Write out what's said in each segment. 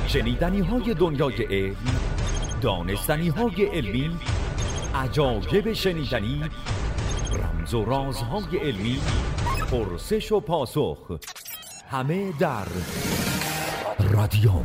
شنیدنی های دنیای علم، دانستنی های علمی، عجایب شنیدنی، رمز و رازهای علمی، پرسش و پاسخ، همه در رادیوم.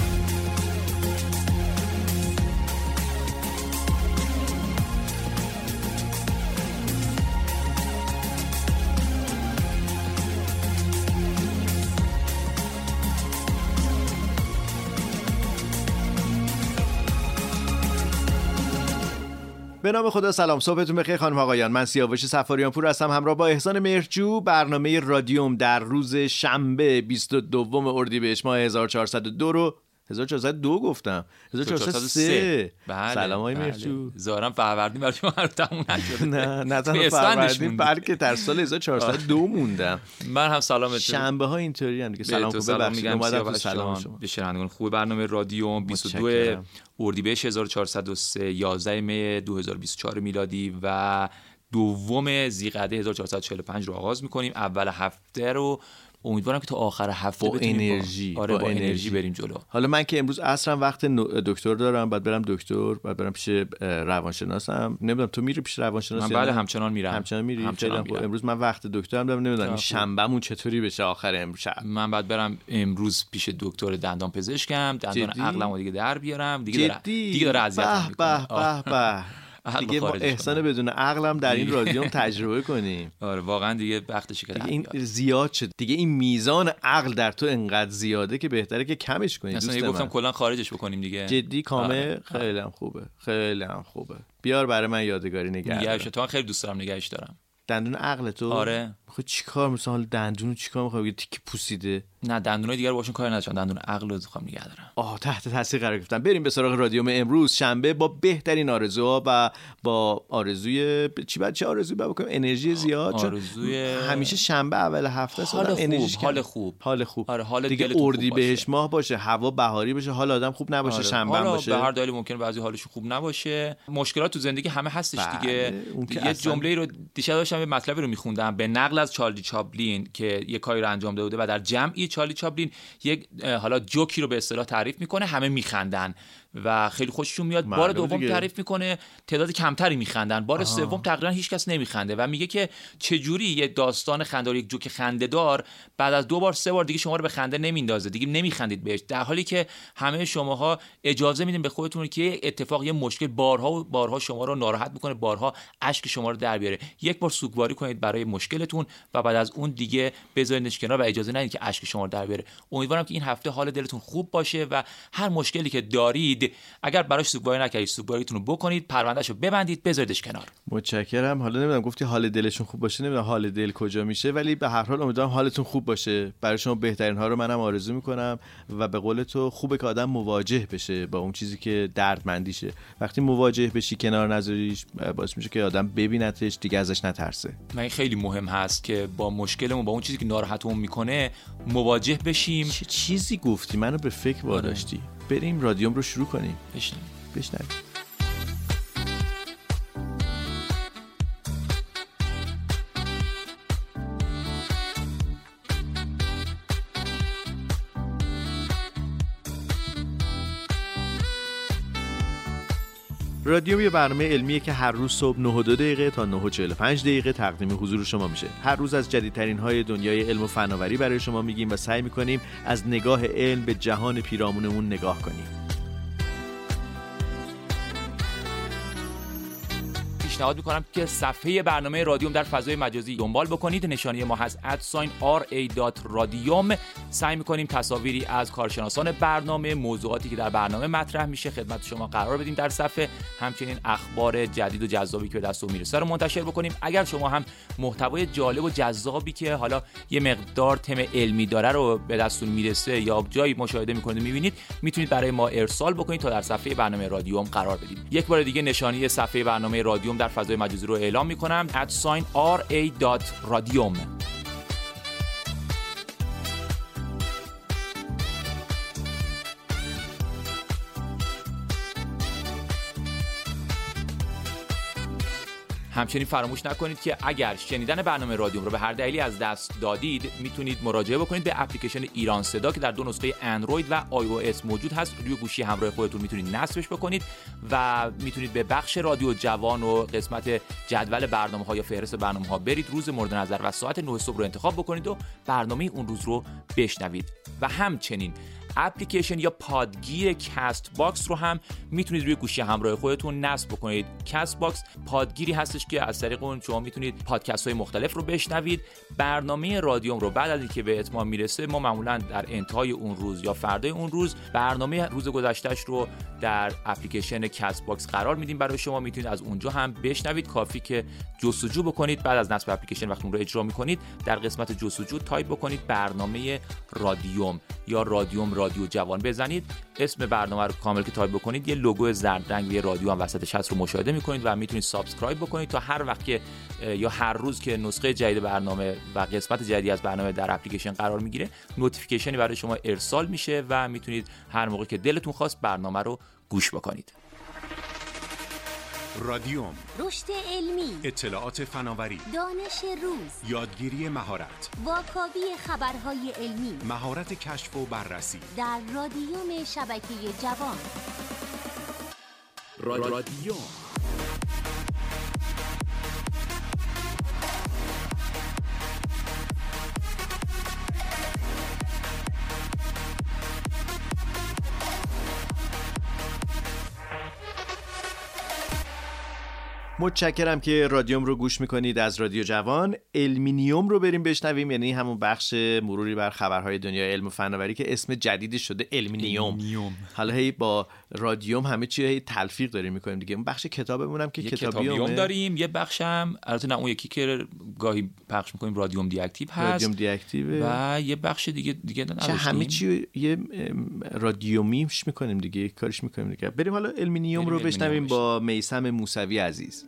به نام خدا. سلام، صبحتون بخیر خانم آقایان. من سیاوش صفاریان پور هستم، همراه با احسان مهرجو. برنامه رادیوم در روز شنبه 22 اردیبهشت ماه 1402 رو 1402 گفتم 1403. بله. سلام آقای مهرجو. ظاهرا فروردین برای شما رو تموم نشده. نه تنها فروردین بلکه در سال 1402 موندم. من هم سلامت. شنبه ها اینطوری ان دیگه. سلام خوب ببخشید اومدم تو سلام شما. به شنوندگان خوب برنامه رادیوم 22 اردیبهشت 1403 11 می 2024 میلادی و دوم ذیقعده 1445 رو آغاز می‌کنیم. اول هفته رو امیدوارم که تا آخر هفته با انرژی با انرژی بریم جلو. حالا من که امروز عصرم وقت دکتر دارم، بعد برم دکتر، بعد برم پیش روانشناسم. نمیدونم تو میری پیش روانشناس؟ من بله همچنان میرم. همچنان میری؟ امروز من وقت دکترم دارم، نمیدونم شنبهمون چطوری بشه آخر امروز شب. من بعد برم امروز پیش دکتر دندان پزشکم، دندان عقلمو دیگه در بیارم. دیگه داره اذیتم میکنه. دیگه با احسان بدون عقلم در این رادیوم تجربه کنیم. آره واقعا دیگه وقتشه که این زیاد شد دیگه. این میزان عقل در تو انقدر زیاده که بهتره که کمش کنی. اصلا گفتم کلا خارجش بکنیم دیگه. جدی کامل. خیلی هم خوبه، خیلی هم خوبه. بیار برای من یادگاری نگهش. تو خیلی دوست دارم نگهش دارم. دندون عقل تو؟ آره. خب چیکار مثلا دندونو چیکار می‌خوای؟ تیک پوسیده. نه دندونای دیگه رو باشون کاری نداشتم، دندون عقل رو می‌خوام نگه دارم. تحت تاثیر قرار گرفتم. بریم به سراغ رادیوم امروز شنبه با بهترین آرزوها و با آرزوی چه آرزویی بکنیم؟ انرژی زیاد. آرزوی همیشه شنبه اول هفته است انرژی حال خوب. آره حال دیگه اردیبهشت ماه باشه، هوا بهاری باشه، حال آدم خوب نباشه، شنبه باشه. به هر دلیلی ممکنه بعضی حالشون خوب نباشه. مشکلات تو زندگی همه هستش دیگه. یه جمله‌ای رو دیشب داشتم یه مطلبی رو می‌خوندم به نقل از چارلی چاپلین که یه کاری رو انجام داده و در جمعی چارلی چاپلین یک حالا جوکی رو به اصطلاح تعریف میکنه، همه میخندن و خیلی خوششون میاد. بار دوم تعریف میکنه، تعداد کمتری میخندن. بار سوم تقریبا هیچ کس نمیخنده و میگه که چجوری یه داستان خنده‌دار، یک جوک خنده‌دار بعد از 2 بار 3 بار دیگه شما رو به خنده نمیندازه، دیگه نمیخندید بهش، در حالی که همه شماها اجازه میدین به خودتون که اتفاق، یه مشکل بارها و بارها شما رو ناراحت میکنه، بارها اشک شما رو در بیاره. یک بار سوگواری کنید برای مشکلتون و بعد از اون دیگه بذارینش کنار و اجازه ندید که اشک شما رو در بیاره. امیدوارم که این هفته حال دلتون خوب باشه و هر مشکلی که دارید اگر براش سوگواری نکردید سوگواریتون رو بکنید، پروندهشو ببندید، بذاریدش کنار. متشکرم. حالا نمیدونم گفتی حال دلشون خوب باشه، نمیدونم حال دل کجا میشه، ولی به هر حال امیدوارم حالتون خوب باشه. برای شما بهترین ها رو منم آرزو میکنم و به قول تو خوبه که آدم مواجه بشه با اون چیزی که دردمندیشه. وقتی مواجه بشی، کنار نذاریش، باعث میشه که آدم ببینتش، دیگه ازش نترسه. من خیلی مهم هست که با مشکلمون، با اون چیزی که ناراحتمون میکنه مواجه بشیم. چه چیزی گفتی؟ منو به فکر واداشتی. بریم رادیوم رو شروع کنیم. بشنویم. رادیوم یه برنامه علمیه که هر روز صبح 9:02 تا 9:45 تقدیم حضور شما میشه. هر روز از جدیدترین های دنیای علم و فناوری برای شما میگیم و سعی میکنیم از نگاه علم به جهان پیرامونمون نگاه کنیم. پیشنهاد میکنم که صفحه برنامه رادیوم در فضای مجازی دنبال بکنید. نشانی ما هست @ra.radiom. سعی میکنیم تصاویری از کارشناسان برنامه، موضوعاتی که در برنامه مطرح میشه خدمت شما قرار بدیم در صفحه. همچنین اخبار جدید و جذابی که به دست میرسه رو منتشر بکنیم. اگر شما هم محتوای جالب و جذابی که حالا یه مقدار تم علمی داره رو به دستتون میرسه یا جایی مشاهده میکنید و میبینید، میتونید برای ما ارسال بکنید تا در صفحه برنامه رادیوم قرار بدیم. یک بار دیگه نشانی صفحه برنامه رادیوم در فضای مجازی رو اعلام میکنم @ra.radiom. همچنین فراموش نکنید که اگر شنیدن برنامه رادیوم رو به هر دلیلی از دست دادید میتونید مراجعه بکنید به اپلیکیشن ایران صدا که در 2 نسخه اندروید و iOS موجود هست. روی گوشی همراه خودتون میتونید نصبش بکنید و میتونید به بخش رادیو جوان و قسمت جدول برنامه‌ها یا فهرست برنامه‌ها برید، روز مورد نظر و ساعت 9 صبح رو انتخاب بکنید و برنامه اون روز رو بشنوید. و همچنین اپلیکیشن یا پادگیر کست باکس رو هم میتونید روی گوشی همراه خودتون نصب بکنید. کست باکس پادگیری هستش که از طریق اون شما میتونید پادکست های مختلف رو بشنوید. برنامه رادیوم رو بعد از اینکه به اتمام میرسه ما معمولا در انتهای اون روز یا فردای اون روز برنامه روز گذشتهش رو در اپلیکیشن کست باکس قرار میدیم برای شما. میتونید از اونجا هم بشنوید. کافی که جستجو بکنید بعد از نصب اپلیکیشن وقتی اون رو اجرا میکنید در قسمت جستجو تایپ بکنید برنامه رادیوم یا رادیو جوان بزنید، اسم برنامه رو کامل که تایپ بکنید یه لوگو زرد رنگ یه رادیو هم وسطش هست رو مشاهده میکنید و میتونید سابسکرایب بکنید تا هر وقت که یا هر روز که نسخه جدید برنامه و قسمت جدیدی از برنامه در اپلیکیشن قرار میگیره نوتیفیکیشنی برای شما ارسال میشه و میتونید هر موقع که دلتون خواست برنامه رو گوش بکنید. رادیوم، رشد علمی، اطلاعات فناوری، دانش روز، یادگیری مهارت، واکاوی خبرهای علمی، مهارت کشف و بررسی در رادیوم شبکه جوان. رادیوم. متشکرم که رادیوم رو گوش میکنید. از رادیو جوان علمینیوم رو بریم بشنویم، یعنی همون بخش مروری بر خبرهای دنیای علم و فناوری که اسم جدیدی شده علمینیوم. حالا هی با رادیوم همه چی هی تلفیق داریم میکنیم دیگه. اون بخش کتابمون هم که کتابیوم داریم، یه بخشم البته نه اون یکی که گاهی پخش میکنیم رادیوم دی اکتیو هست، رادیوم دی اکتیو و یه بخش دیگه نداشتیم. همه چی یه رادیومیش میکنیم دیگه، کارش میکنیم دیگه. بریم حالا علمینیوم رو بشنویم با میثم موسوی عزیز.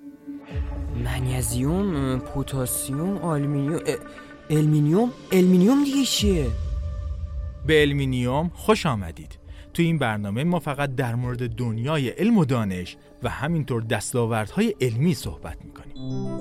منیزیم، پتاسیم، آلومینیوم، المینیوم دیگه چیه؟ به المینیوم خوش آمدید. تو این برنامه ما فقط در مورد دنیای علم و دانش و همینطور دستاوردهای علمی صحبت میکنیم.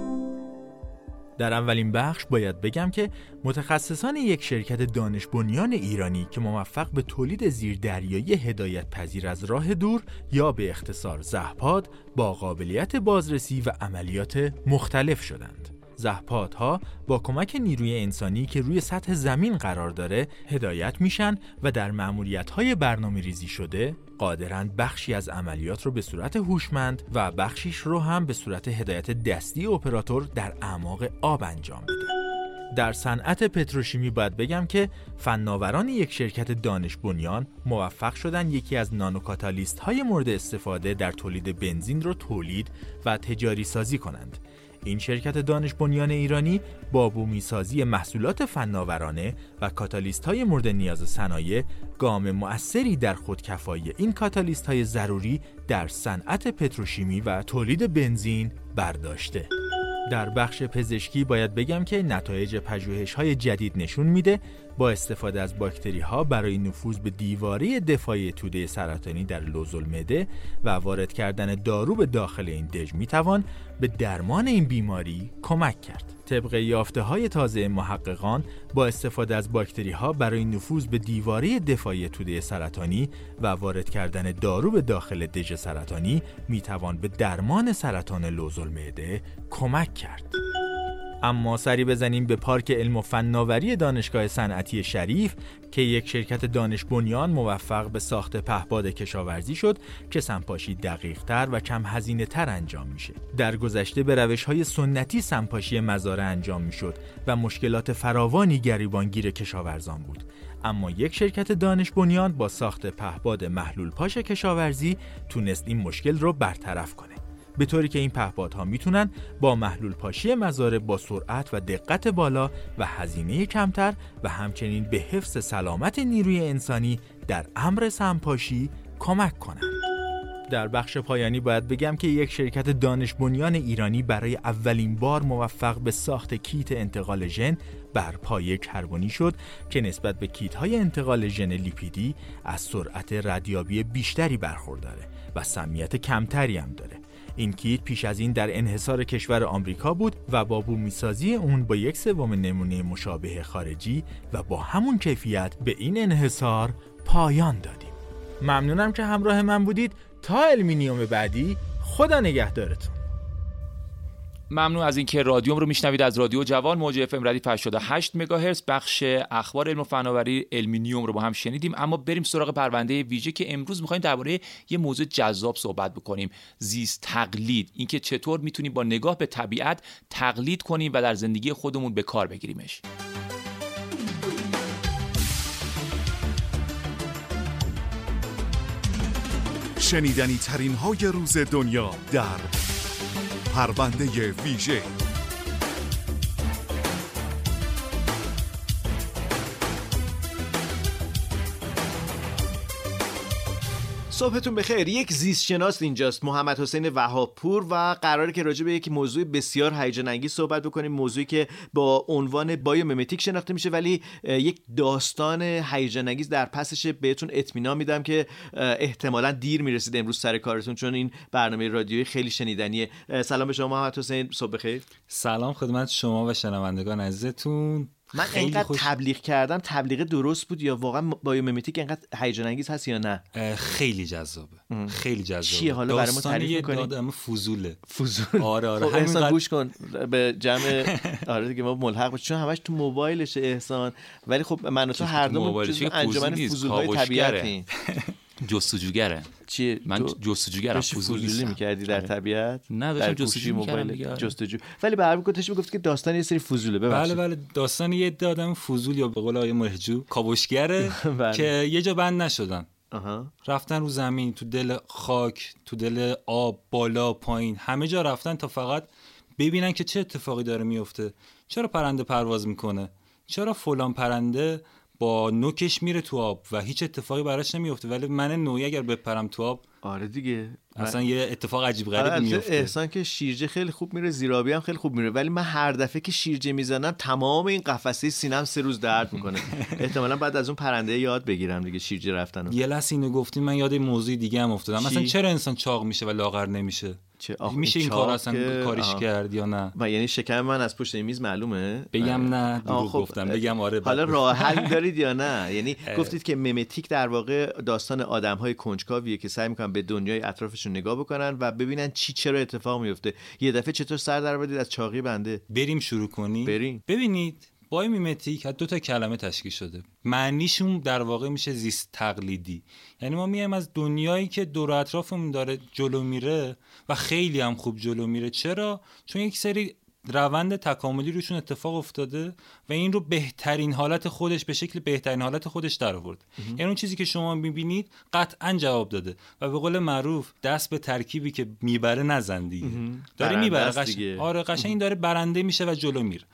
در اولین بخش باید بگم که متخصصان یک شرکت دانش بنیان ایرانی که موفق به تولید زیردریایی هدایت پذیر از راه دور یا به اختصار زهپاد با قابلیت بازرسی و عملیات مختلف شدند. زهپادها با کمک نیروی انسانی که روی سطح زمین قرار داره هدایت میشن و در مأموریت‌های برنامه‌ریزی شده قادرند بخشی از عملیات رو به صورت هوشمند و بخشیش رو هم به صورت هدایت دستی اپراتور در اعماق آب انجام بده. در صنعت پتروشیمی باید بگم که فناوران یک شرکت دانش بنیان موفق شدن یکی از نانوکاتالیست‌های مورد استفاده در تولید بنزین رو تولید و تجاری سازی کنند. این شرکت دانش بنیان ایرانی با بومیسازی محصولات فناورانه و کاتالیست‌های مورد نیاز صنایع گام مؤثری در خودکفایی این کاتالیست‌های ضروری در صنعت پتروشیمی و تولید بنزین برداشته. در بخش پزشکی باید بگم که نتایج پژوهش‌های جدید نشون میده با استفاده از باکتری‌ها برای نفوذ به دیواره دفاعی توده سرطانی در لوزالمعده و وارد کردن دارو به داخل این دژ میتوان به درمان این بیماری کمک کرد. طبق یافته‌های تازه محققان با استفاده از باکتری‌ها برای نفوذ به دیواره دفاعی توده سرطانی و وارد کردن دارو به داخل دژ سرطانی میتوان به درمان سرطان لوزالمعده کمک کرد. اما سری بزنیم به پارک علم و فناوری دانشگاه صنعتی شریف که یک شرکت دانش بنیان موفق به ساخت پهپاد کشاورزی شد که سمپاشی دقیق‌تر و کم هزینه‌تر انجام میشه. در گذشته به روش‌های سنتی سمپاشی مزارع انجام میشد و مشکلات فراوانی گریبانگیر کشاورزان بود. اما یک شرکت دانش بنیان با ساخت پهپاد محلول پاش کشاورزی تونست این مشکل رو برطرف کنه، به طوری که این پهپادها میتونن با محلول پاشی مزارع با سرعت و دقت بالا و هزینه کمتر و همچنین به حفظ سلامت نیروی انسانی در امر سمپاشی کمک کنند. در بخش پایانی باید بگم که یک شرکت دانش بنیان ایرانی برای اولین بار موفق به ساخت کیت انتقال ژن بر پایه کربنی شد که نسبت به کیت‌های انتقال ژن لیپیدی از سرعت ردیابی بیشتری برخورداره و سمیت کمتری هم داره. این کیت پیش از این در انحصار کشور آمریکا بود و با بومیسازی اون با 1/3 نمونه مشابه خارجی و با همون کیفیت به این انحصار پایان دادیم. ممنونم که همراه من بودید. تا المینیوم بعدی، خدا نگهدارتون. ممنون از اینکه رادیوم رو میشنوید از رادیو جوان موج اف ام ردیف 88 مگاهرتز. بخش اخبار علم و فناوری المینیوم رو با هم شنیدیم، اما بریم سراغ پرونده ویژه که امروز می‌خوایم درباره یه موضوع جذاب صحبت بکنیم: زیست تقلید. اینکه چطور میتونیم با نگاه به طبیعت تقلید کنیم و در زندگی خودمون به کار بگیریمش. شنیدنی ترین های روز دنیا در پرونده ویژه. صبحتون بخیر. یک زیست شناس اینجاست، محمد حسین وهابپور، و قراره که راجع به یک موضوع بسیار هیجان انگیز صحبت بکنیم، موضوعی که با عنوان بایومیمتیک شناخته میشه، ولی یک داستان هیجان انگیز در پسش. بهتون اطمینان میدم که احتمالاً دیر میرسید امروز سر کارتون، چون این برنامه رادیویی خیلی شنیدنیه. سلام به شما محمد حسین، صبح بخیر. سلام خدمت شما و شنوندگان عزیزتون. من اینقدر تبلیغ کردم، تبلیغ درست بود یا واقعا بایومیمتیک اینقدر هیجان انگیز هست یا نه؟ خیلی جذابه. خیلی جذابه. چیه حالا برای ما تعریف می‌کنی؟ دادم فوزوله. آره خب احسان گوش کن به جمع. آره دیگه ما ملحق باشیم، چون همش تو موبایلشه احسان، ولی خب من و تو هر دو انجمن فوزول‌های طبیعتیم. جستجوگره. چیه؟ من جستجوگرم. فوزولی می‌کردی در طبیعت؟ نه داشتم جستجو می‌کردم. جستجو. ولی به هر گوتش میگفت که داستان یه سری فوزوله. ببخشید. بله داستان یه عده آدم فوزول یا به قول آقای مهجو کاوشگره که یه جا بند نشدن. رفتن رو زمین، تو دل خاک، تو دل آب، بالا پایین، همه جا رفتن تا فقط ببینن که چه اتفاقی داره میفته. چرا پرنده پرواز میکنه؟ چرا فلان پرنده با نوکش میره تو آب و هیچ اتفاقی براش نمیفته، ولی من نوعی اگر بپرم تو آب آره دیگه اصلا یه اتفاق عجیب غریبی میفته. احسان که شیرجه خیلی خوب میره، زیرابی هم خیلی خوب میره، ولی من هر دفعه که شیرجه میزنم تمام این قفسه سینم 3 روز درد میکنه. احتمالاً بعد از اون پرنده یاد بگیرم دیگه شیرجه رفتنو. یه لحظه اینو گفتین من یاد موضوع دیگه هم افتادم. مثلا چرا انسان چاق میشه و لاغر نمیشه؟ میشه این کار اصلا کاریش کرد یا نه؟ و یعنی شکم من از پشت میز معلومه؟ بگم نه دروغ گفتم، بگم آره. حالا راه حل دارید یا نه؟ یعنی گفتید که ممتیک در واقع داستان آدم‌های کنجکاویه که سعی می‌کنن به دنیای اطرافشون نگاه بکنن و ببینن چرا اتفاق میفته. یه دفعه چطور سر در آوردید از چاقی بنده؟ بریم شروع کنیم. ببینید بایومیمتیک از 2 کلمه تشکیل شده. معنیشون در واقع میشه زیست تقلیدی. یعنی ما میایم از دنیایی که دور و اطرافمون داره جلو میره و خیلی هم خوب جلو میره. چرا؟ چون یک سری روند تکاملی روشون اتفاق افتاده و این رو بهترین حالت خودش، به شکل بهترین حالت خودش در آورد. یعنی اون چیزی که شما میبینید قطعا جواب داده و به قول معروف دست به ترکیبی که میبره نزن دیگه. داره میبره قشنگ. آره قشنگ این داره برنده میشه و جلو میره.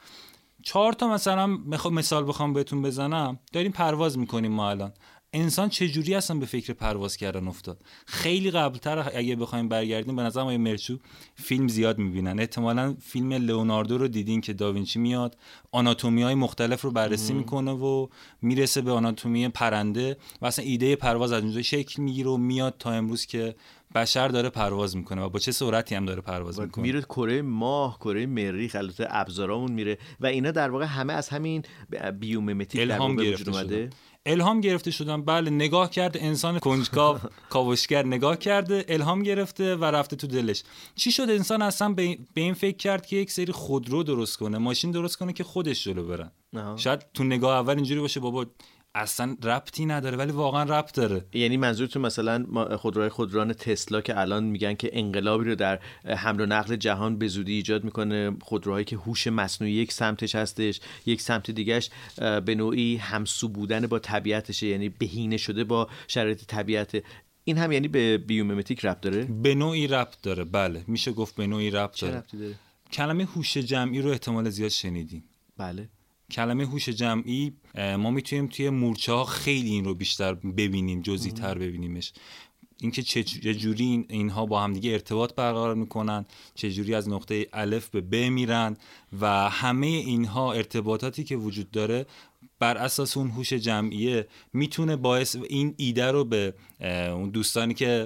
4 تا مثلا مثال بخوام بهتون بزنم، داریم پرواز میکنیم ما الان. انسان چجوری اصلا به فکر پرواز کردن افتاد؟ خیلی قبلتر اگه بخوایم برگردیم به نظرم آقای مرچو فیلم زیاد میبینن. احتمالاً فیلم لئوناردو رو دیدین که داوینچی میاد آناتومی‌های مختلف رو بررسی میکنه و میرسه به آناتومی پرنده و اصلا ایده پرواز از اونجا شکل میگیره و میاد تا امروز که بشر داره پرواز میکنه و با چه سرعتی هم داره پرواز میکنه. میره کره ماه، کره مریخ، البته ابزارامون میره و اینا در واقع همه از همین بیومیمتیک در واقع وجود اومده. الهام گرفته شدن. بله نگاه کرده انسان کنجکاو کاوشگر نگاه کرده، الهام گرفته و رفته تو دلش. چی شد انسان اصلا به این فکر کرد که یک سری خودرو درست کنه، ماشین درست کنه که خودش جلو برن. شاید تو نگاه اول اینجوری باشه بابا اصلا ربطی نداره، ولی واقعا ربط داره. یعنی منظورتون مثلا خودران تسلا که الان میگن که انقلابی رو در حمل و نقل جهان به زودی ایجاد میکنه، خودروهایی که هوش مصنوعی یک سمتش هستش، یک سمت دیگهش به نوعی همسو بودن با طبیعتشه، یعنی بهینه شده با شرایط طبیعت. این هم یعنی به بیومیمتیک ربط داره؟ به نوعی ربط داره، بله میشه گفت به نوعی ربط داره. چه ربطی داره؟ کلمه هوش جمعی رو احتمال زیاد شنیدین. بله. کلمه هوش جمعی ما میتونیم توی مورچه ها خیلی این رو بیشتر ببینیم، جزئی تر ببینیمش. اینکه چه جوری اینها با هم دیگه ارتباط برقرار میکنن، چه جوری از نقطه الف به ب میرن و همه اینها ارتباطاتی که وجود داره بر اساس اون هوش جمعیه میتونه باعث این ایده رو به اون دوستانی که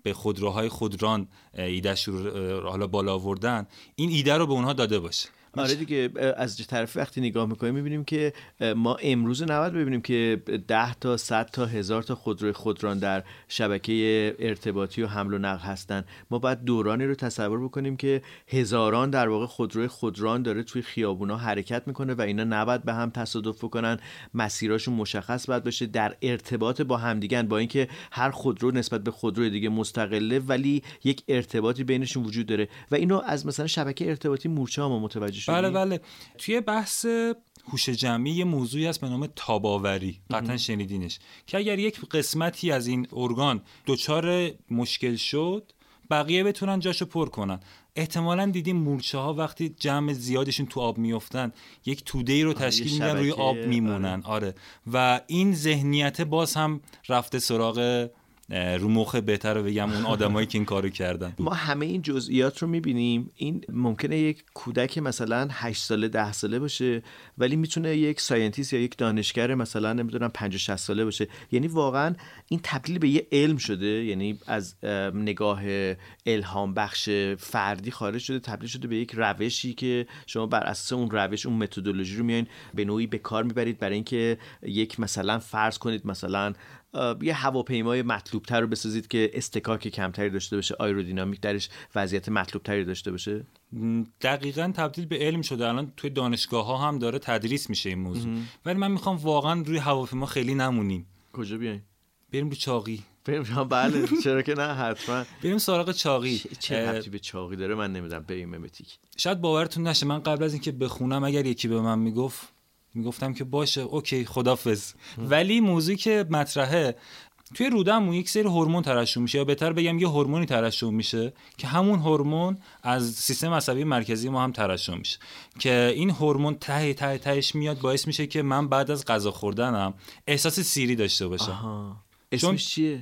به خودروهای خودران ایدهش رو حالا بالا آوردن، این ایده رو به اونها داده باشه. آره دیگه، از طرف وقتی نگاه میکنیم میبینیم که ما امروز نباید ببینیم که 10 تا 100 تا 1000 تا خودروی خودران در شبکه ارتباطی و حمل و نقل هستن. ما باید دورانی رو تصور بکنیم که هزاران در واقع خودروی خودران داره توی خیابونا حرکت میکنه و اینا نباید به هم تصادف بکنن، مسیراشون مشخص باید باشه، در ارتباط با همدیگه، با اینکه هر خودرو نسبت به خودروی دیگه مستقله ولی یک ارتباطی بینشون وجود داره و اینو از مثلا شبکه ارتباطی مورچه ها ما متوجه شدیم. بله توی بحث هوش جمعی یه موضوعی هست به نام تاب‌آوری، قطعا شنیدینش، که اگر یک قسمتی از این ارگان دچار مشکل شد بقیه بتونن جاشو پر کنن. احتمالاً دیدیم مورچه ها وقتی جمع زیادشون تو آب میافتن یک توده‌ای رو تشکیل میدن، روی آب میمونن. آره و این ذهنیت باز هم رفته سراغ رو مخ بهتر رو بگم اون آدمایی که این کارو کردن. ما همه این جزئیات رو میبینیم. این ممکنه یک کودک مثلا 8 ساله 10 ساله باشه ولی میتونه یک ساینتیست یا یک دانشگر مثلا نمیدونم 50 60 ساله باشه. یعنی واقعا این تبدیل به یه علم شده، یعنی از نگاه الهام بخش فردی خارج شده، تبدیل شده به یک روشی که شما بر اساس اون روش، اون متدولوژی رو میایین به نوعی به کار میبرید برای اینکه یک مثلا فرض کنید مثلا یه هواپیمای مطلوب‌تر رو بسازید که استکاک کمتری داشته باشه، آیرودینامیک درش وضعیت مطلوب‌تری داشته باشه. دقیقاً تبدیل به علم شده. الان توی دانشگاه‌ها هم داره تدریس میشه این موضوع. ولی من میخوام واقعاً روی هواپیما خیلی نمونیم. کجا بیایم؟ بریم رو چاقی. بله چرا که نه، حتما بریم سراغ چاقی. چه ربطی به چاقی داره من نمیدونم. بریم ممتیک. شاید باورتون نشه من قبل از اینکه بخونم اگر یکی به من میگفتم که باشه اوکی خدافظ، ولی موضوعی که مطرحه توی رودمون یک سری هورمون ترشح میشه، یا بهتر بگم یه هورمونی ترشح میشه که همون هورمون از سیستم عصبی مرکزی ما هم ترشح میشه که این هورمون تهش میاد باعث میشه که من بعد از غذا خوردنم احساس سیری داشته باشم. اسمش چیه؟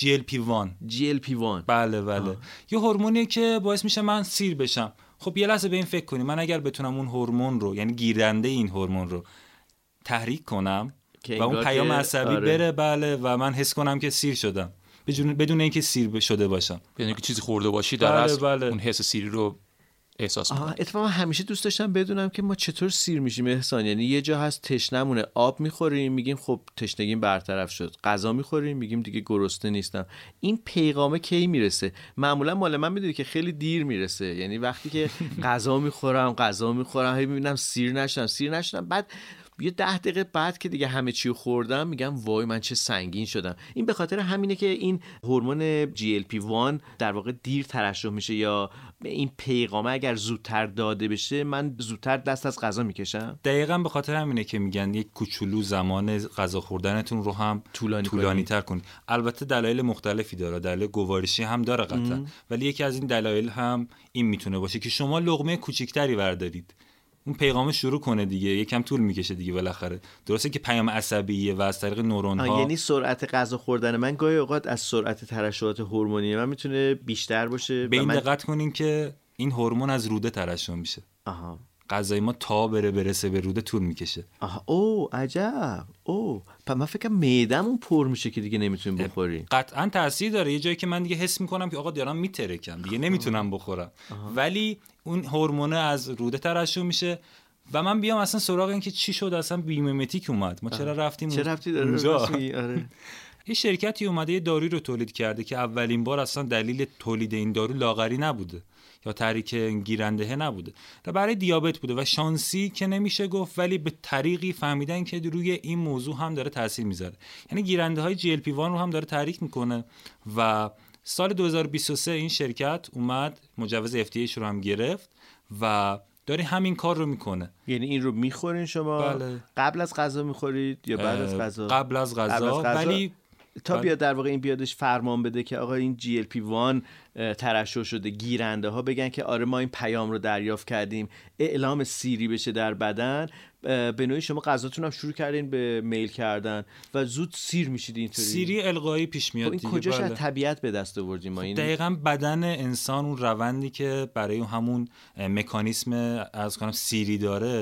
GLP-1. بله. یه هورمونیه که باعث میشه من سیر بشم. خب یه لحظه به این فکر کنی، من اگر بتونم اون هورمون رو، یعنی گیرنده این هورمون رو تحریک کنم و اون پیام عصبی بره، بله، و من حس کنم که سیر شدم بدون اینکه سیر شده باشم، بدون اینکه چیزی خورده باشی، در اصل اون حس سیری رو احساس می‌کنم. اتفاقا همیشه دوست داشتم بدونم که ما چطور سیر میشیم احسان. یعنی یه جا هست تشنمونه، آب میخوریم میگیم خب تشنگیم برطرف شد، غذا میخوریم میگیم دیگه گرسنه نیستم. این پیغامه کی میرسه؟ معمولا مال من میدونی که خیلی دیر میرسه. یعنی وقتی که غذا میخورم هی میبینم سیر نشدم، بعد یه 10 دقیقه بعد که دیگه همه چی خوردم میگم وای من چه سنگین شدم. این به خاطر همینه که این هورمون GLP-1 در واقع دیر ترشح میشه، یا این پیغامه اگر زودتر داده بشه من زودتر دست از غذا میکشم. دقیقاً به خاطر همینه که میگن یک کوچولو زمان غذا خوردنتون رو هم طولانی تر کنید. البته دلایل مختلفی داره، دلایل گوارشی هم داره قطعا، ولی یکی از این دلایل هم این میتونه باشه که شما لقمه کوچیکتری بردارید، اون پیغام شروع کنه دیگه، یکم طول میکشه دیگه بالاخره. درسته که پیام عصبیه و از طریق نورون ها، یعنی سرعت غذا خوردن من گاهی اوقات از سرعت ترشحات هورمونی من میتونه بیشتر باشه. به این دقت کنین که این هورمون از روده ترشح میشه. غذای ما تا برسه به روده طول میکشه. عجب. پس من فکرم معده‌مون پر میشه که دیگه نمیتونیم بخوریم. قطعا تاثیر داره. یه جایی که من دیگه حس میکنم که آقا دارم میترکم دیگه نمیتونم بخورم، ولی اون هورمون از روده ترشح میشه و من بیام اصلا سراغ این که چی شد، اصلا بیومیمتیک اومد، ما چرا رفتیم چه ربطی داره اونجا؟ یه شرکتی اومده یه داروی رو تولید کرده که اولین بار اصلا دلیل تولید این دارو لاغری نبوده یا تحریک گیرنده نبوده و برای دیابت بوده و شانسی که نمیشه گفت، ولی به طریقی فهمیدن که روی این موضوع هم داره تاثیر میذاره. یعنی گیرنده های GLP-1 رو هم داره تحریک میکنه و سال 2023 این شرکت اومد مجوز FDAش رو هم گرفت و داره همین کار رو میکنه. یعنی این رو میخورین شما؟ بله. قبل از غذا میخورید یا بعد از غذا؟ قبل از غذا. ولی تا بیاد در واقع این بیادش فرمان بده که آقا این GLP-1 ترشح شده، گیرنده ها بگن که آره ما این پیام رو دریافت کردیم، اعلام سیری بشه در بدن، به نوعی شما غذاتون هم شروع کردین به میل کردن و زود سیر میشید. اینطوری سیری القایی پیش میاد دیگه. این کجاش از طبیعت به دست آوردیم ما؟ این دقیقاً بدن انسان اون روندی که برای همون مکانیسم از کنم سیری داره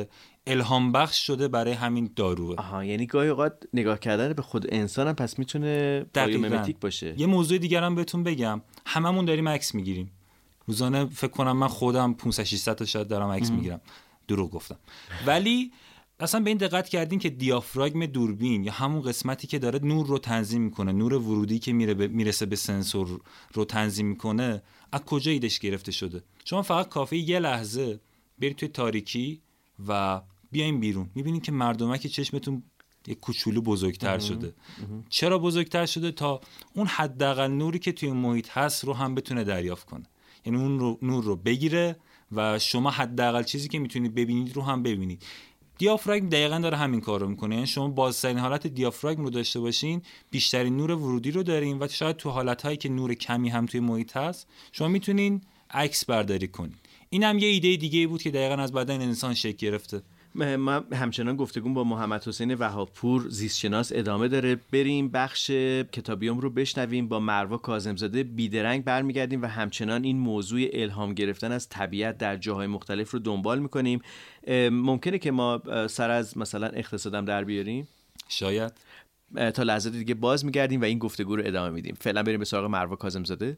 الهام بخش شده برای همین داروه. آها، یعنی گاهی اوقات نگاه کردن به خود انسان هم پس میتونه بایومیمتیک باشه. یه موضوع دیگر هم بهتون بگم، هممون داریم عکس میگیریم روزانه. فکر کنم من خودم 500 600 تا شاید دارم عکس میگیرم، دروغ گفتم. ولی اصلا به این دقت کردین که دیافراگم دوربین یا همون قسمتی که داره نور رو تنظیم میکنه، نور ورودی که میرسه به سنسور رو تنظیم میکنه، از کجا ایدش گرفته شده؟ شما فقط کافیه یه لحظه برید توی تاریکی و بیاین بیرون، میبینین که مردمک چشمتون یک کوچولو بزرگتر شده. چرا بزرگتر شده؟ تا اون حداقل نوری که توی محیط هست رو هم بتونه دریافت کنه، یعنی اون نور رو بگیره و شما حداقل چیزی که میتونید ببینید رو هم ببینید. دیافراگم دقیقاً داره همین کار رو میکنه. یعنی شما بازترین حالت دیافراگم رو داشته باشین، بیشترین نور ورودی رو دارین و شاید تو حالت‌هایی که نور کمی هم توی محیط هست شما میتونین عکس برداری کنین. این هم یه ایده دیگه بود که دقیقاً از بدن انسان شکل گرفته. ما همچنان گفتگو با محمد حسین وهابپور زیستشناس ادامه داره. بریم بخش کتابیوم رو بشنویم. با مروه کاظمزاده بیدرنگ برمیگردیم و همچنان این موضوع الهام گرفتن از طبیعت در جاهای مختلف رو دنبال میکنیم. ممکنه که ما سر از مثلا اقتصادم در بیاریم، شاید تا لحظات دیگه باز میگردیم و این گفتگو رو ادامه میدیم. فعلا بریم به سراغ مروه کاظمزاده.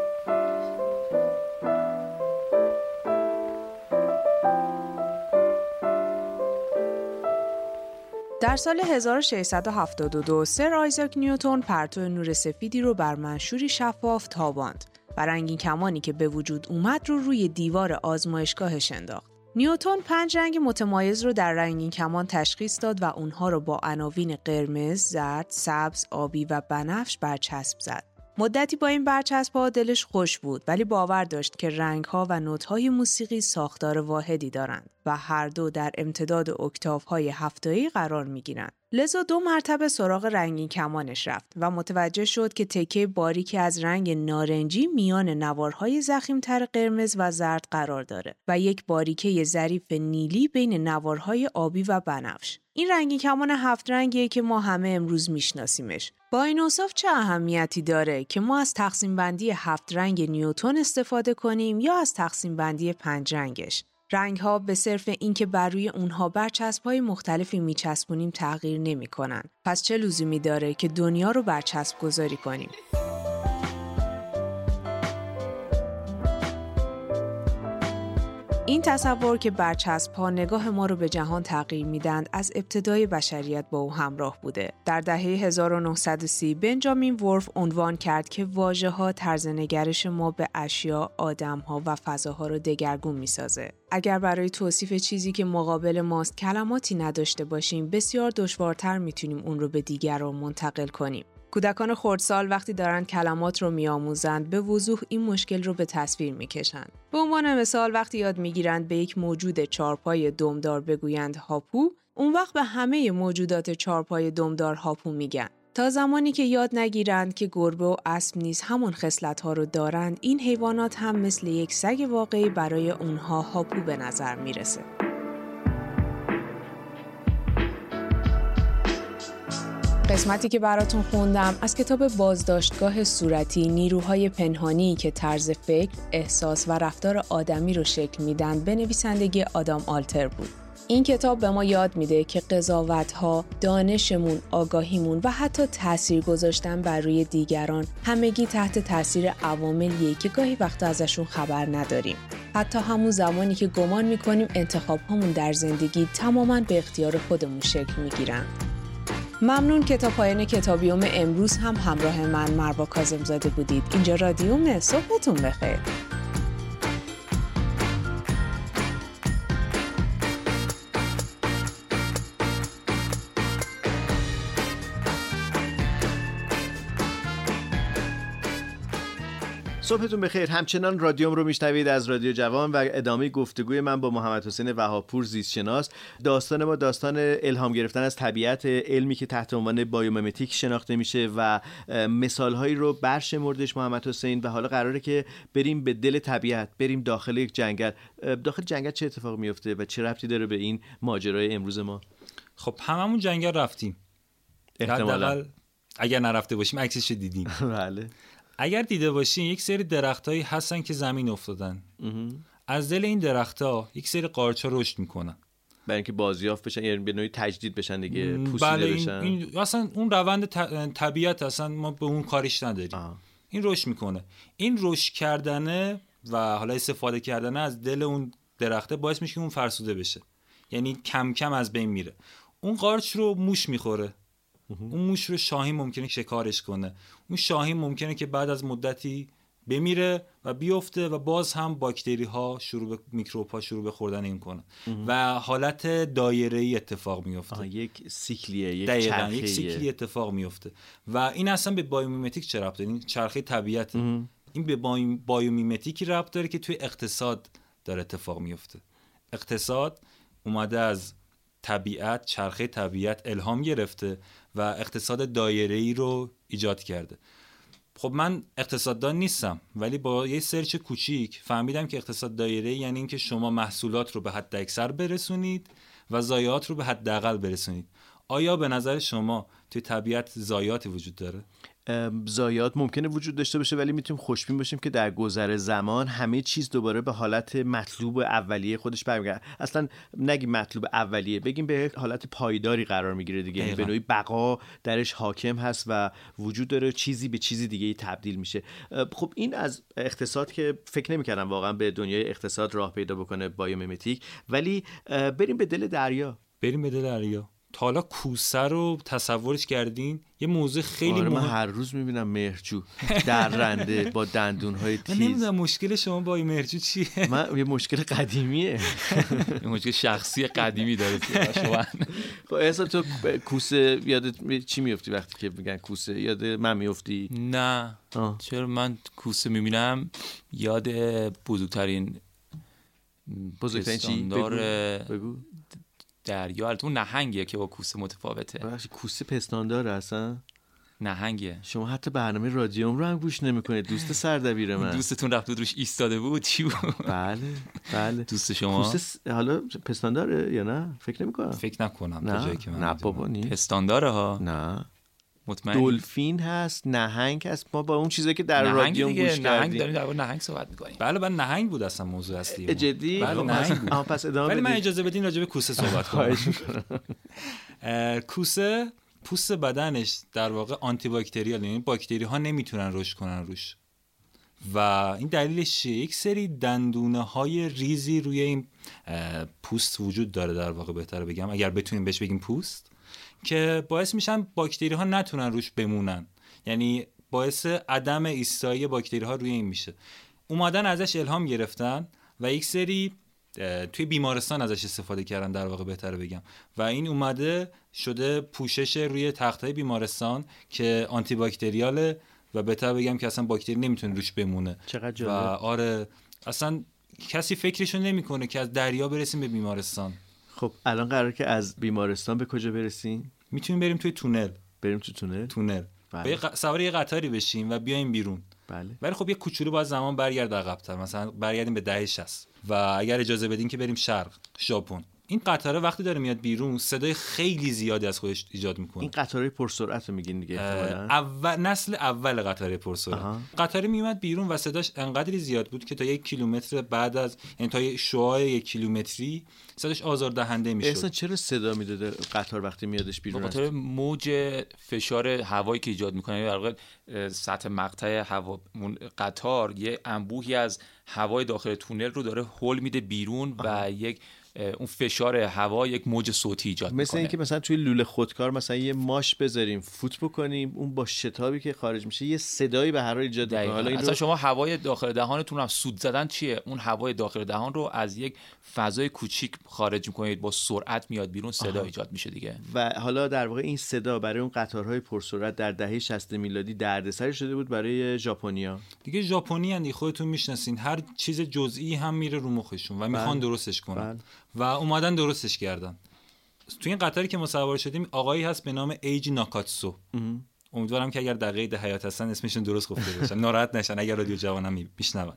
در سال 1672 سر آیزاک نیوتن پرتو نور سفیدی رو بر منشوری شفاف تاباند و رنگین کمانی که به وجود اومد رو روی دیوار آزمایشگاهش انداخت. نیوتن 5 رنگ متمایز رو در رنگین کمان تشخیص داد و اونها رو با عناوین قرمز، زرد، سبز، آبی و بنفش برچسب زد. مدتی با این برچسب‌ها دلش خوش بود، ولی باور داشت که رنگ‌ها و نوت‌های موسیقی ساختار واحدی دارند و هر دو در امتداد اکتاف‌های هفتایی قرار می‌گیرند. لذا 2 مرتبه سراغ رنگین کمانش رفت و متوجه شد که تکه باریکی از رنگ نارنجی میان نوارهای ضخیم‌تر قرمز و زرد قرار داره و یک باریکه ظریف نیلی بین نوارهای آبی و بنفش. این رنگین کمان 7 رنگیه که ما همه امروز میشناسیمش. با این اوصاف چه اهمیتی داره که ما از تقسیم بندی 7 رنگ نیوتن استفاده کنیم یا از تقسیم بندی 5 رنگش؟ رنگ‌ها به صرف اینکه بر روی اونها برچسب‌های مختلفی میچسبونیم تغییر نمی‌کنن. پس چه لزومی داره که دنیا رو برچسب گذاری کنیم؟ این تصور که برچسب‌ها نگاه ما رو به جهان تغییر میدند از ابتدای بشریت با او همراه بوده. در دهه 1930 بنجامین ورف عنوان کرد که واژه‌ها طرز نگرش ما به اشیا، آدم‌ها و فضاها رو دگرگون می‌سازه. اگر برای توصیف چیزی که مقابل ماست کلماتی نداشته باشیم، بسیار دشوارتر میتونیم اون رو به دیگران منتقل کنیم. کودکان خردسال وقتی دارن کلمات رو میآموزند به وضوح این مشکل رو به تصویر میکشند. به عنوان مثال وقتی یاد میگیرند به یک موجود 4 پای دمدار بگویند هاپو، اون وقت به همه موجودات 4 پای دمدار هاپو میگن. تا زمانی که یاد نگیرند که گربه و اسب نیز همون خصلت‌ها رو دارند، این حیوانات هم مثل یک سگ واقعی برای اونها هاپو به نظر میرسه. قسمتی که براتون خوندم از کتاب بازداشتگاه صورتی، نیروهای پنهانی که طرز فکر، احساس و رفتار آدمی رو شکل میدن به نویسندگی آدام آلتر بود. این کتاب به ما یاد میده که قضاوت‌ها، دانشمون، آگاهیمون و حتی تأثیر گذاشتن بر روی دیگران همگی تحت تأثیر عواملیه که گاهی وقتا ازشون خبر نداریم. حتی همون زمانی که گمان میکنیم انتخاب‌هامون در زندگی تماماً به اختیار خودمون شکل میگیرن. ممنون که تا پایان کتابیوم امروز هم همراه من مروه کاظمزاده بودید. اینجا رادیومه. صبحتون بخیر. صبحتون بخیر. همچنان رادیوم رو میشنوید از رادیو جوان و ادامه گفتگوی من با محمد حسین وهابپور زیستشناس. داستان ما داستان الهام گرفتن از طبیعت، علمی که تحت عنوان بایومیمتیک شناخته میشه و مثالهایی رو برشمردش محمد حسین و حالا قراره که بریم به دل طبیعت، بریم داخل یک جنگل. داخل جنگل چه اتفاق میفته و چه ربطی داره به این ماجرای امروز ما؟ خب هممون جنگل رفتیم احتمالاً، اگر نرفته باشیم عکسش دیدیم. بله. اگر دیده باشین یک سری درختایی هستن که زمین افتادن. از دل این درخت‌ها یک سری قارچ‌ها رشد میکنن برای اینکه بازیافت بشن، یعنی به نوعی تجدید بشن دیگه، پوسیده بله بشن. این اصلا اون روند طبیعت اصلا ما به اون کاریش نداریم. این رشد میکنه. این رشد کردنه و حالا استفاده کردنه از دل اون درخته باعث میشه که اون فرسوده بشه، یعنی کم کم از بین میره. اون قارچ رو موش میخوره، اون موش رو شاهین ممکنه شکارش کنه، اون شاهین ممکنه که بعد از مدتی بمیره و بیفته و باز هم باکتری ها میکروب ها شروع به خوردن این کنه و حالت دایره‌ای اتفاق میفته. یک سیکلیه، یک دقیقاً چرخه، یک سیکلی اتفاق میفته و این اصلا به بایومیمتیک چه ربط داره؟ این چرخه طبیعت. این به بایومیمتیکی ربط داره که توی اقتصاد داره اتفاق میفته. اقتصاد اومده از طبیعت، چرخه طبیعت الهام گرفته و اقتصاد دایره‌ای رو ایجاد کرده. خب من اقتصاددان نیستم، ولی با یه سرچ کوچیک فهمیدم که اقتصاد دایره‌ای یعنی اینکه شما محصولات رو به حد اکثر برسونید و ضایعات رو به حداقل برسونید. آیا به نظر شما توی طبیعت ضایعاتی وجود داره؟ ضایعات ممکنه وجود داشته باشه، ولی میتونیم خوشبین باشیم که در گذر زمان همه چیز دوباره به حالت مطلوب اولیه خودش برمیگرده. اصلا نگیم مطلوب اولیه، بگیم به حالت پایداری قرار میگیره دیگه. یعنی به نوعی بقا درش حاکم هست و وجود داره، چیزی به چیزی دیگه تبدیل میشه. خب این از اقتصاد که فکر نمی‌کردم واقعا به دنیای اقتصاد راه پیدا بکنه بایومیمتیک. ولی بریم به دل دریا. تا حالا کوسه رو تصورش کردین؟ یه موضوع خیلی من هر روز میبینم مهرجو در رنده با دندونهای تیز. من نمیدونم مشکل شما با این مهرجو چیه؟ من یه مشکل قدیمیه. یه مشکل شخصی قدیمی داره شما. خب اصلا تو کوسه یادت چی میفتی وقتی که میگن کوسه؟ یاد من میفتی؟ نه. چرا من کوسه میبینم یاد بزرگترین چی؟ بگو. دریا. البته اون نهنگیه که با کوسه متفاوته. کوسه پستانداره اصلا؟ نهنگیه. شما حتی برنامه رادیوم رو هم گوش نمیکنید دوست سردبیر من. دوستتون رفت روش ایستاده بود چی بود؟ بله دوست شما کوسه حالا پستانداره یا نه؟ فکر نمیکنم. فکر نکنم تا جایی که من نه بابا نیست. پستانداره ها؟ نه مطمئن. دلفین هست، نهنگ هست. ما با اون چیزایی که در رادیو گوش کردیم نهنگ داریم، در نهنگ صحبت می‌کنیم. بله نهنگ بود اصلا موضوع اصلی. جدی؟ بله نهنگ بود. پس ادامه ولی من اجازه بدین راجع به کوسه صحبت کنم. کوسه پوست بدنش در واقع آنتی باکتریال، یعنی باکتری ها نمیتونن رشد کنن روش و این دلیلش چیه؟ یک سری دندونه های ریزی روی این پوست وجود داره، در واقع بهتره بگم اگر بتونیم بهش بگیم پوست، که باعث میشن باکتری ها نتونن روش بمونن، یعنی باعث عدم ایستایی باکتری ها روی این میشه. اومدن ازش الهام گرفتن و یک سری توی بیمارستان ازش استفاده کردن، در واقع بهتره بگم، و این اومده شده پوشش روی تختای بیمارستان که آنتی باکتریاله و بهتره بگم که اصلا باکتری نمیتونه روش بمونه. چقدر جالب. و آره اصلا کسی فکرشو نمیکنه که از دریا برسیم به بیمارستان. خب الان قراره که از بیمارستان به کجا برسیم؟ میتونیم بریم توی تونل. بریم تو تونل. بله. سوار یه قطاری بشیم و بیایم بیرون. بله. ولی خب یه کوچولو باید زمان برگرد عقب‌تر، مثلا برگردیم به دهه 60 و اگر اجازه بدین که بریم شرق، ژاپن. این قطاره وقتی داره میاد بیرون صدای خیلی زیادی از خودش ایجاد میکنه. این قطاره پرسرعت رو میگین دیگه احتمالاً نسل اول قطاره پرسرعت. قطاره میومد بیرون و صداش انقدری زیاد بود که تا 1 کیلومتر بعد از، یعنی تا شعاع 1 کیلومتری صداش آزاردهنده میشد. اصلا چرا صدا میداده قطار وقتی میادش بیرون؟ به خاطر موج فشار هوایی که ایجاد میکنه. در واقع سطح مقطع هوا قطار یه انبوهی از هوای داخل تونل رو داره هول میده بیرون و یک اون فشار هوا یک موج صوتی ایجاد میکنه. مثل اینکه مثلا توی لوله خودکار مثلا یه ماش بذاریم فوت بکنیم، اون با شتابی که خارج میشه یه صدایی به هر حال ایجاد میکنه. حالا اصلا شما هوای داخل دهانتون هم سود زدن چیه؟ اون هوای داخل دهان رو از یک فضای کوچیک خارج میکنید، با سرعت میاد بیرون، صدا ایجاد میشه دیگه. و حالا در واقع این صدا برای اون قطارهای پرسرعت در دهه 60 میلادی دردسر شده بود برای ژاپنیا. دیگه ژاپنی اند، خودتون میشناسین، هر چیز جزئی هم میره رو مخشون و میخوان درستش کنن و اومدن درستش کردن. تو این قطاری که ما سوار شدیم آقایی هست به نام ایجی ناکاتسو. امیدوارم که اگر در قید حیات هستن اسمشون درست گفته باشن، ناراحت نشن اگر رادیو جوانم میشنون.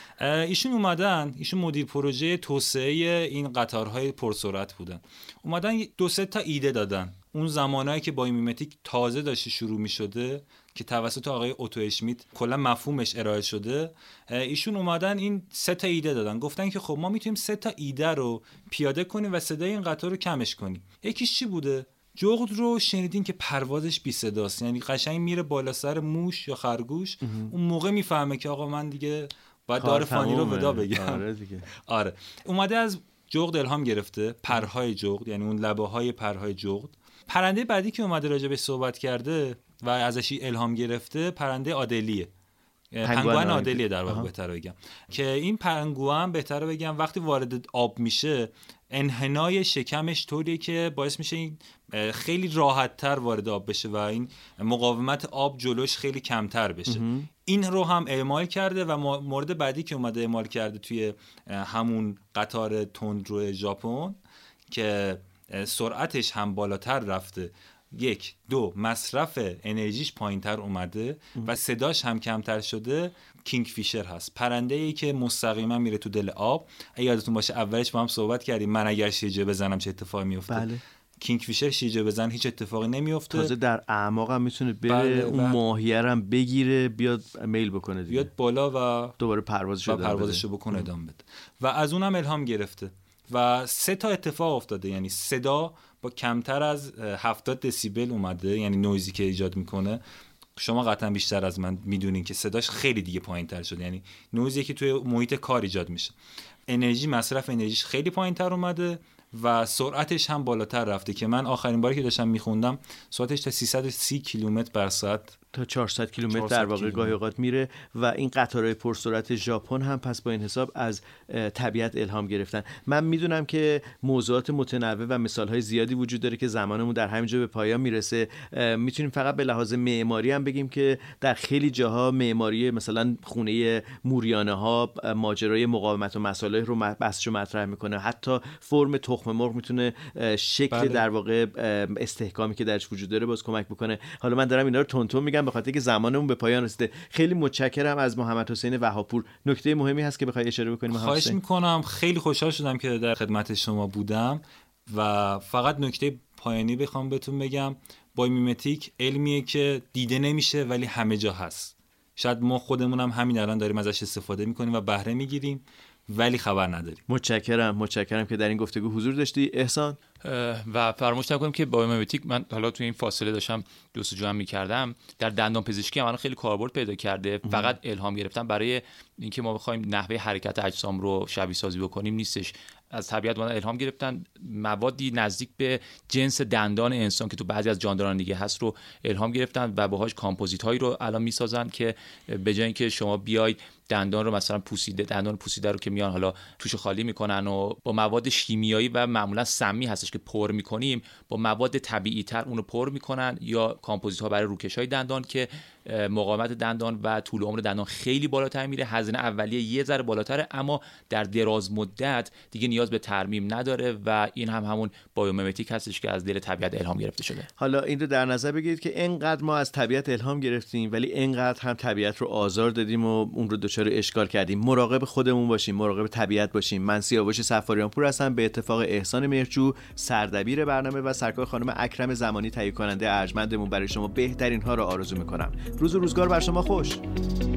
ایشون مدیر پروژه توسعه این قطارهای پرسرعت بودن. اومدن 2-3 تا ایده دادن. اون زمانایی که بایومیمتیک تازه داشته شروع می‌شده که توسط آقای اوتو اشمیت کلا مفهومش ارائه شده، ایشون اومدن این 3 تا ایده دادن. گفتن که خب ما میتونیم 3 تا ایده رو پیاده کنیم و صدای این قطار رو کمش کنیم. یکیش چی بوده؟ جغد رو شنیدین که پروازش بی صداست، یعنی قشنگ میره بالا سر موش یا خرگوش، اون موقع میفهمه که آقا من دیگه باید دار فانی رو ودا بگم. آره دیگه. آره. اومده از جغد الهام گرفته، پرهای جغد، یعنی اون لبه های پرهای جغد. پرنده بعدی که اومده راجبش صحبت کرده و ازش الهام گرفته پرنده آدلیه. پنگوئن عادلیه در واقع بهتره بگم، که این پنگوئن بهتره بگم وقتی وارد آب میشه انحنای شکمش طوریه که باعث میشه این خیلی راحت تر وارد آب بشه و این مقاومت آب جلوش خیلی کمتر بشه. این رو هم اعمال کرده و مورد بعدی که اومده اعمال کرده توی همون قطار تندرو ژاپن که سرعتش هم بالاتر رفته، 1-2 مصرف انرژیش پایینتر اومده و صداش هم کمتر شده، کینگ فیشر هست. پرنده ای که مستقیما میره تو دل آب. اگه یادتون باشه اولش با هم صحبت کردیم من اگر شیجه بزنم چه اتفاقی میفته. بله. کینگ فیشر شیجه بزن هیچ اتفاقی نمیفته، تازه در اعماق هم میتونه بره اون ماهیه رو هم بگیره بیاد میل بکنه دیگه. بیاد بالا و دوباره پروازشو بکنه ادامه بده. و از اونم الهام گرفته و 3 تا اتفاق افتاده، یعنی صدا با کمتر از 70 دسیبل اومده، یعنی نویزی که ایجاد میکنه. شما قطعا بیشتر از من میدونین که صداش خیلی دیگه پایینتر شده، یعنی نویزی که توی محیط کار ایجاد میشه. مصرف انرژیش خیلی پایینتر اومده و سرعتش هم بالاتر رفته که من آخرین باری که داشتم میخوندم سرعتش تا 330 کیلومتر بر ساعت تا 400 کیلومتر در واقع گاهی اوقات میره و این قطارهای پرسرعت ژاپن هم پس با این حساب از طبیعت الهام گرفتن. من میدونم که موضوعات متنوع و مثالهای زیادی وجود داره که زمانمون در همینجا به پایان میرسه. میتونیم فقط به لحاظ معماری هم بگیم که در خیلی جاها معماری مثلا خونه موریانه ها ماجرای مقاومت و مصالح رو بحثشو مطرح میکنه، حتی فرم تخم مرغ میتونه شکل در واقع استحکامی که درش وجود داره باز کمک بکنه. حالا من دارم اینا رو تون میگم به خاطر که زمانمون به پایان رسیده. خیلی متشکرم از محمد حسین وهابپور. نکته مهمی هست که بخوای اشاره بکنیم؟ خواهش میکنم. خیلی خوشحال شدم که در خدمت شما بودم و فقط نکته پایانی بخوام بهتون بگم، بایومیمتیک علمیه که دیده نمیشه ولی همه جا هست. شاید ما خودمونم همین الان داریم ازش استفاده میکنیم و بهره میگیریم ولی خبر نداریم. متشکرم که در این گفتگو حضور داشتی. احسان و فراموش نکنم که بایومیمتیک من حالا تو این فاصله داشتم جستجو می‌کردم، در دندان پزشکی هم الان خیلی کاربرد پیدا کرده. فقط الهام گرفتن برای اینکه ما بخوایم نحوه حرکت اجسام رو شبیه سازی بکنیم نیستش. از طبیعت ما الهام گرفتن موادی نزدیک به جنس دندان انسان که تو بعضی از جانداران دیگه هست رو الهام گرفتن و باهاش کامپوزیت هایی رو الان میسازن که به جای اینکه شما بیاید دندان رو مثلا دندان پوسیده رو که میان حالا توش خالی میکنن و با مواد شیمیایی و معمولا سمی هستش که پر میکنیم، با مواد طبیعی تر اون رو پر میکنن یا کامپوزیت ها برای روکش های دندان که مقاومت دندان و طول عمر دندان خیلی بالاتر میره. هزینه اولیه یه ذره بالاتره اما در دراز مدت دیگه نیاز به ترمیم نداره و این هم همون بایومیمتیک هستش که از دل طبیعت الهام گرفته شده. حالا این رو در نظر بگیرید که انقدر ما از طبیعت الهام گرفتیم ولی انقدر هم طبیعت رو آزار دادیم و اون رو دچار اشکال کردیم. مراقب خودمون باشیم، مراقب طبیعت باشیم. من سیاوش سفاریانپور هستم، به اتفاق احسان مهرجو سردبیر برنامه و سرکار خانم اکرم زمانی تهیه کننده ارجمندمون برای شما بهترین ها رو آرزو می‌کنم. روز و روزگار بر شما خوش.